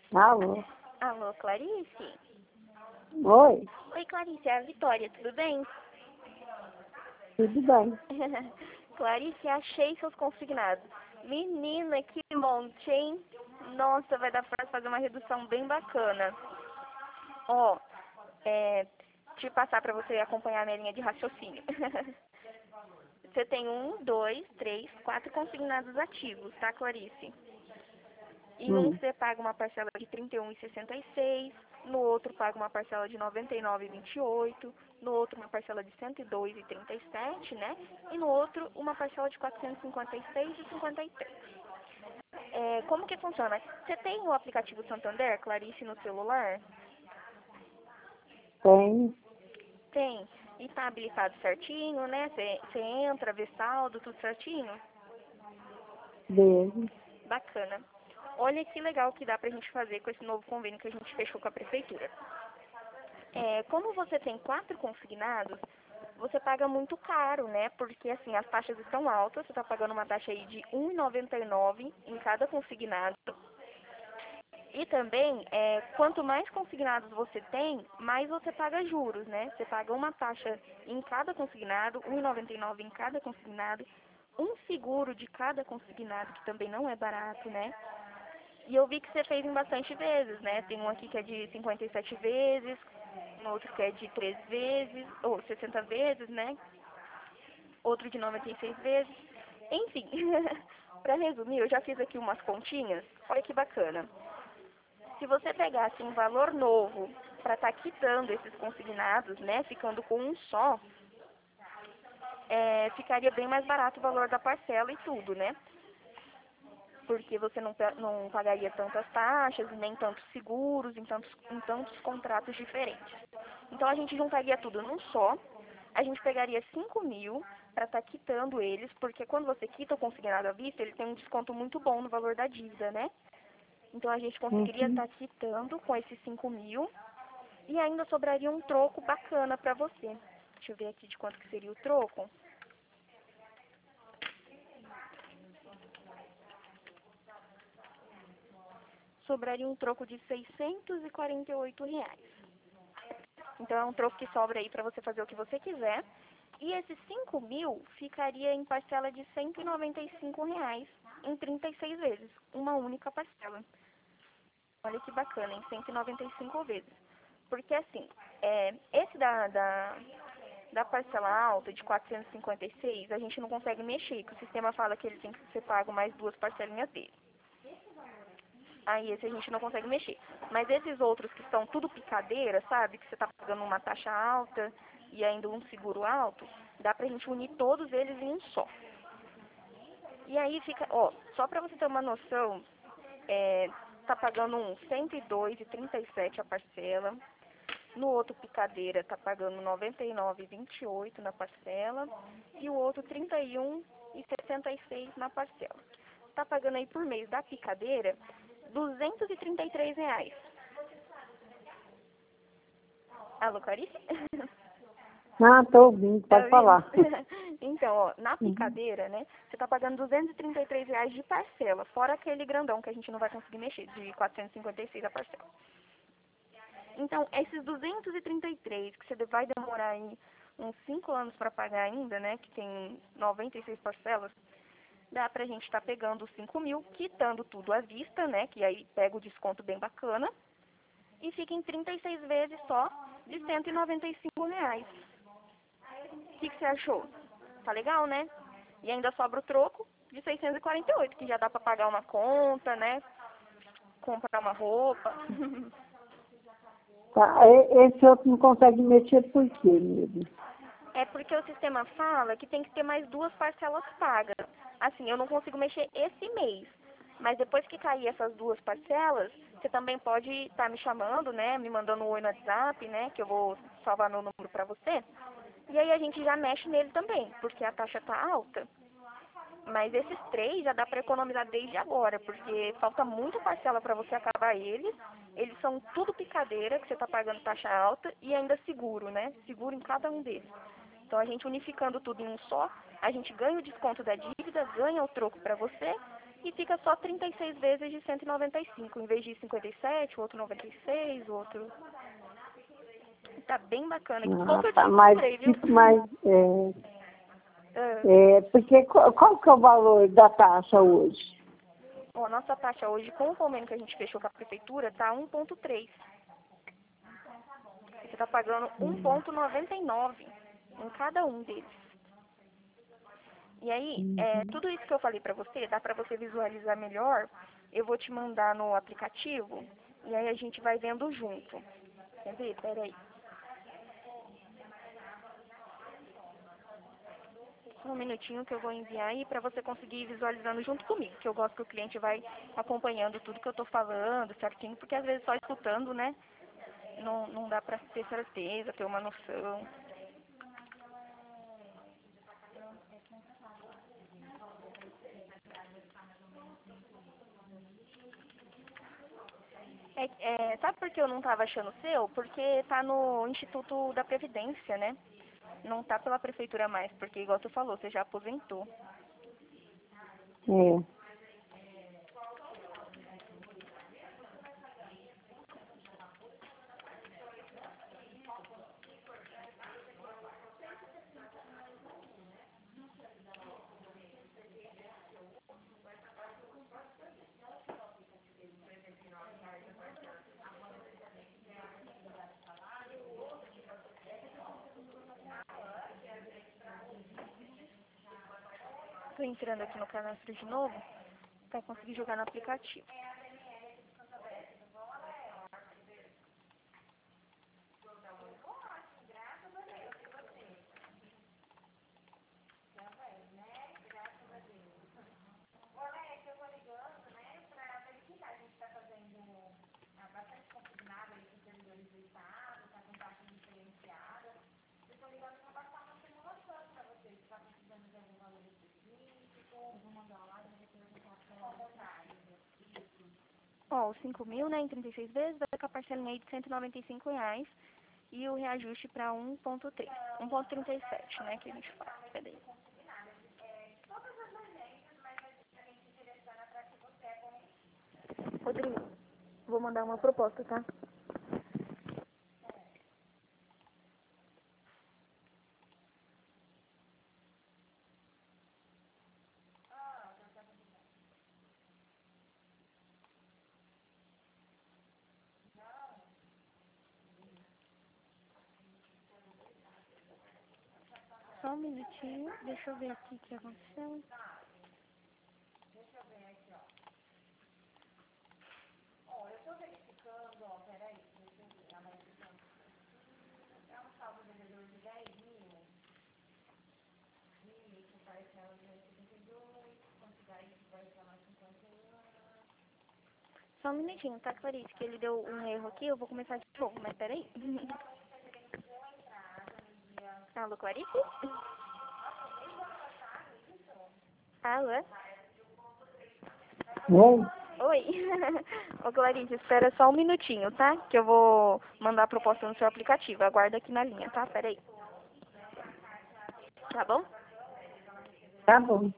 Alô? Alô, Clarice? Oi? Oi, Clarice, é a Vitória, tudo bem? Tudo bem? Clarice, achei seus consignados. Menina, que monte, hein? Nossa, vai dar pra fazer uma redução bem bacana. Ó, deixa eu passar pra você acompanhar a minha linha de raciocínio. Você tem 1, 2, 3, 4 consignados ativos, tá, Clarice? Em um você paga uma parcela de R$ 31,66, no outro paga uma parcela de R$ 99,28, no outro uma parcela de R$ 102,37, né? E no outro uma parcela de R$ 456,53. Como que funciona? Você tem o aplicativo Santander, Clarice, no celular? Tem. Tem. E tá habilitado certinho, né? Você entra, vê saldo, tudo certinho? Beijo. Bacana. Olha que legal que dá pra gente fazer com esse novo convênio que a gente fechou com a prefeitura. Como você tem 4 consignados, você paga muito caro, né? Porque assim, as taxas estão altas, você está pagando uma taxa aí de R$ 1,99 em cada consignado. E também, quanto mais consignados você tem, mais você paga juros, né? Você paga uma taxa em cada consignado, R$ 1,99 em cada consignado, um seguro de cada consignado, que também não é barato, né? E eu vi que você fez em bastante vezes, né? Tem um aqui que é de 57 vezes, um outro que é de 13 vezes, ou 60 vezes, né? Outro de 96 vezes. Enfim, para resumir, eu já fiz aqui umas continhas. Olha que bacana. Se você pegasse um valor novo para estar quitando esses consignados, né? Ficando com um só, ficaria bem mais barato o valor da parcela e tudo, né? Porque você não pagaria tantas taxas, nem tantos seguros, em tantos contratos diferentes. Então a gente juntaria tudo num só, a gente pegaria 5.000 para estar quitando eles, porque quando você quita o consignado à vista, ele tem um desconto muito bom no valor da dívida, né? Então a gente conseguiria estar quitando com esses 5.000 e ainda sobraria um troco bacana para você. Deixa eu ver aqui de quanto que seria o troco. Sobraria um troco de R$ 648. Então é um troco que sobra aí para você fazer o que você quiser. E esses 5.000 ficaria em parcela de R$ 195 em 36 vezes, uma única parcela. Olha que bacana, em 195 vezes. Porque assim, esse da parcela alta de 456, a gente não consegue mexer, que o sistema fala que ele tem que ser pago mais 2 parcelinhas dele. Aí esse a gente não consegue mexer. Mas esses outros que são tudo picadeira, sabe? Que você tá pagando uma taxa alta e ainda um seguro alto, dá pra gente unir todos eles em um só. E aí fica, ó, só pra você ter uma noção, tá pagando um 102,37 a parcela. No outro picadeira tá pagando 99,28 na parcela. E o outro 31,66 na parcela. Tá pagando aí por mês da picadeira R$ 233. Alô, Clarice? Ah, tô ouvindo, Tá pode ouvindo? falar. Então, ó, na picadeira, né, você tá pagando R$ 233 de parcela, fora aquele grandão que a gente não vai conseguir mexer, de 456 a parcela. Então, esses 233 que você vai demorar aí uns 5 anos para pagar ainda, né, que tem 96 parcelas, dá pra gente estar pegando os 5.000, quitando tudo à vista, né, que aí pega o desconto bem bacana, e fica em 36 vezes só de R$ 195. O que você achou? Tá legal, né? E ainda sobra o troco de 648, que já dá pra pagar uma conta, né? Comprar uma roupa. Tá, esse outro não consegue mexer por quê, mesmo? É porque o sistema fala que tem que ter mais 2 parcelas pagas. Assim, eu não consigo mexer esse mês. Mas depois que cair essas 2 parcelas, você também pode estar me chamando, né? Me mandando um oi no WhatsApp, né? Que eu vou salvar meu número pra você. E aí a gente já mexe nele também, porque a taxa tá alta. Mas esses 3 já dá para economizar desde agora, porque falta muita parcela para você acabar eles. Eles são tudo picadeira, que você está pagando taxa alta, e ainda seguro, né? Seguro em cada um deles. Então a gente unificando tudo em um só, a gente ganha o desconto da dívida, ganha o troco para você e fica só 36 vezes de 195, em vez de 57, o outro 96, o outro... Tá bem bacana. Que bom que eu te encontrei, viu? Porque qual que é o valor da taxa hoje? Ó, a nossa taxa hoje, com o convênio que a gente fechou com a prefeitura, tá 1,3. Você tá pagando 1,99 em cada um deles. E aí, tudo isso que eu falei pra você, dá pra você visualizar melhor. Eu vou te mandar no aplicativo e aí a gente vai vendo junto. Quer ver? Pera aí. Um minutinho que eu vou enviar aí pra você conseguir ir visualizando junto comigo, que eu gosto que o cliente vai acompanhando tudo que eu tô falando certinho, porque às vezes só escutando, né, não dá pra ter certeza, ter uma noção. Sabe por que eu não tava achando o seu? Porque tá no Instituto da Previdência, né? Não tá pela prefeitura mais, porque igual tu falou, você já aposentou. É. Tô entrando aqui no cadastro de novo pra conseguir jogar no aplicativo. Ó, os 5.000, né, em 36 vezes, vai ficar a parcelinha aí de R$ 195 e o reajuste para 1,3, 1,37, né, que a gente fala. Peraí. Rodrigo, vou mandar uma proposta, tá? Só um minutinho, deixa eu ver aqui o que aconteceu. Só um minutinho, tá, Clarice? Que ele deu um erro aqui, eu vou começar de novo, mas peraí. Alô, Clarice? Alô? Oi? Oi. Ô, Clarice, espera só um minutinho, tá? Que eu vou mandar a proposta no seu aplicativo. Aguarda aqui na linha, tá? Peraí. Tá bom? Tá bom.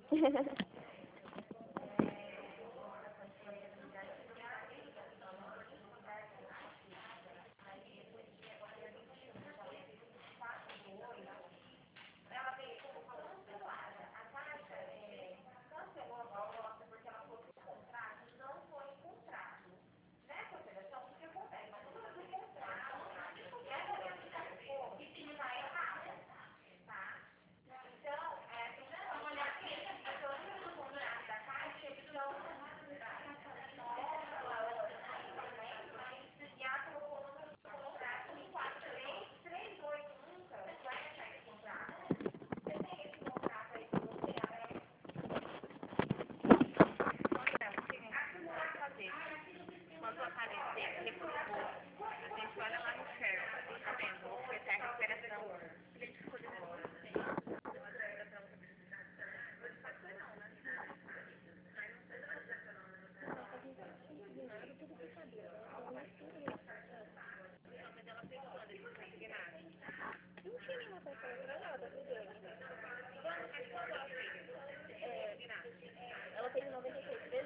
Ela tem 96 vezes.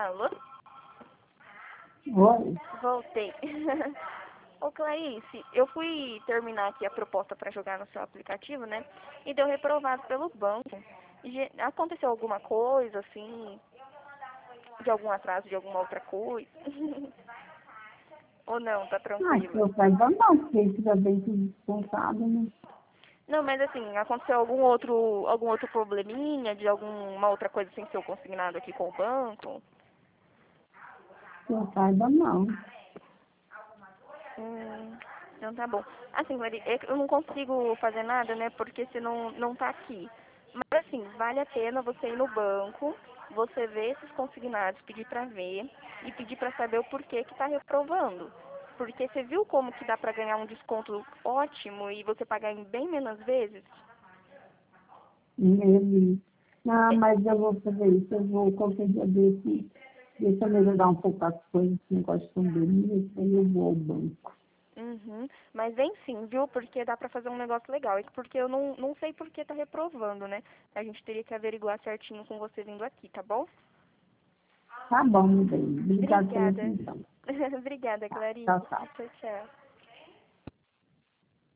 Alô? Oi. Voltei. Ô Clarice, eu fui terminar aqui a proposta para jogar no seu aplicativo, né? E deu reprovado pelo banco. Aconteceu alguma coisa, assim, de algum atraso, de alguma outra coisa? Ou não, tá Ah, que tranquilo? eu saiba não, porque isso já vem tudo descontado, né? Não, mas assim, aconteceu algum outro probleminha, de alguma outra coisa sem ser o consignado aqui com o banco? Que eu saiba não. Então tá bom. Assim, Clarice, eu não consigo fazer nada, né? Porque você não tá aqui. Mas assim, vale a pena você ir no banco, você ver esses consignados, pedir pra ver e pedir pra saber o porquê que tá reprovando. Porque você viu como que dá pra ganhar um desconto ótimo e você pagar em bem menos vezes? Ele... Ah, mas eu vou fazer isso, eu vou qualquer dia desse, deixa eu melhorar um pouco as coisas, esse negócio de pandemia, aí eu vou ao banco. Uhum. Mas vem sim, viu? Porque dá pra fazer um negócio legal. E porque eu não sei por que tá reprovando, né? A gente teria que averiguar certinho com você vindo aqui, tá bom? Tá bom, meu bem. Obrigada pela Obrigada. atenção. Obrigada, Tá, Clarice. tchau, tchau. Tchau, tchau.